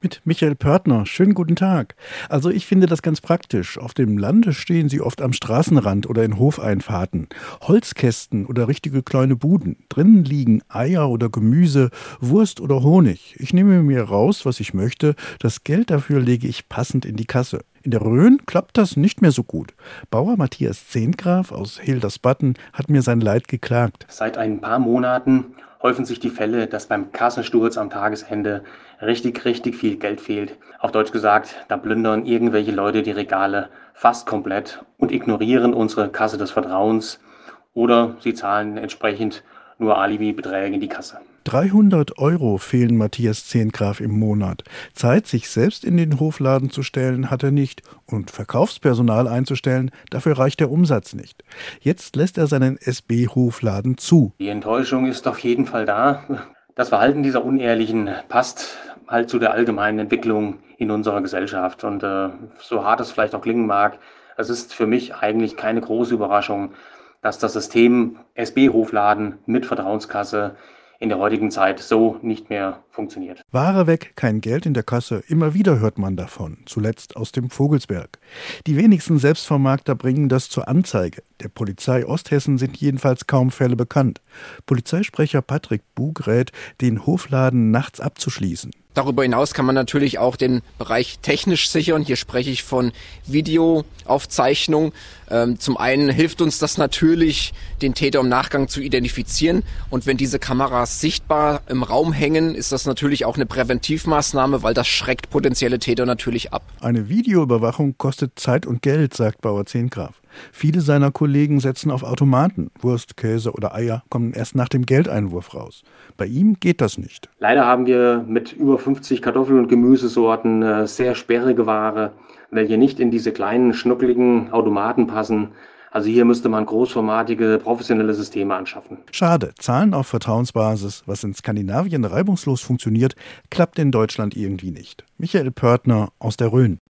Mit Michael Pörtner. Schönen guten Tag. Also ich finde das ganz praktisch. Auf dem Lande stehen sie oft am Straßenrand oder in Hofeinfahrten. Holzkästen oder richtige kleine Buden. Drinnen liegen Eier oder Gemüse, Wurst oder Honig. Ich nehme mir raus, was ich möchte. Das Geld dafür lege ich passend in die Kasse. In der Rhön klappt das nicht mehr so gut. Bauer Matthias Zehntgraf aus Hildersbatten hat mir sein Leid geklagt. Seit ein paar Monaten häufen sich die Fälle, dass beim Kassensturz am Tagesende richtig viel Geld fehlt. Auf Deutsch gesagt, da plündern irgendwelche Leute die Regale fast komplett und ignorieren unsere Kasse des Vertrauens oder sie zahlen entsprechend nur Alibi-Beträge in die Kasse. 300 € fehlen Matthias Zehntgraf im Monat. Zeit, sich selbst in den Hofladen zu stellen, hat er nicht. Und Verkaufspersonal einzustellen, dafür reicht der Umsatz nicht. Jetzt lässt er seinen SB-Hofladen zu. Die Enttäuschung ist auf jeden Fall da. Das Verhalten dieser Unehrlichen passt halt zu der allgemeinen Entwicklung in unserer Gesellschaft. Und so hart es vielleicht auch klingen mag, es ist für mich eigentlich keine große Überraschung, dass das System SB-Hofladen mit Vertrauenskasse in der heutigen Zeit so nicht mehr funktioniert. Ware weg, kein Geld in der Kasse. Immer wieder hört man davon. Zuletzt aus dem Vogelsberg. Die wenigsten Selbstvermarkter bringen das zur Anzeige. Der Polizei Osthessen sind jedenfalls kaum Fälle bekannt. Polizeisprecher Patrick Bug rät, den Hofladen nachts abzuschließen. Darüber hinaus kann man natürlich auch den Bereich technisch sichern. Hier spreche ich von Videoaufzeichnung. Zum einen hilft uns das natürlich, den Täter im Nachgang zu identifizieren. Und wenn diese Kameras sichtbar im Raum hängen, ist das natürlich auch eine Präventivmaßnahme, weil das schreckt potenzielle Täter natürlich ab. Eine Videoüberwachung kostet Zeit und Geld, sagt Bauer Zehntgraf. Viele seiner Kollegen setzen auf Automaten. Wurst, Käse oder Eier kommen erst nach dem Geldeinwurf raus. Bei ihm geht das nicht. Leider haben wir mit über 50 Kartoffel- und Gemüsesorten sehr sperrige Ware, welche nicht in diese kleinen, schnuckeligen Automaten passen. Also hier müsste man großformatige, professionelle Systeme anschaffen. Schade, Zahlen auf Vertrauensbasis, was in Skandinavien reibungslos funktioniert, klappt in Deutschland irgendwie nicht. Michael Pörtner aus der Rhön.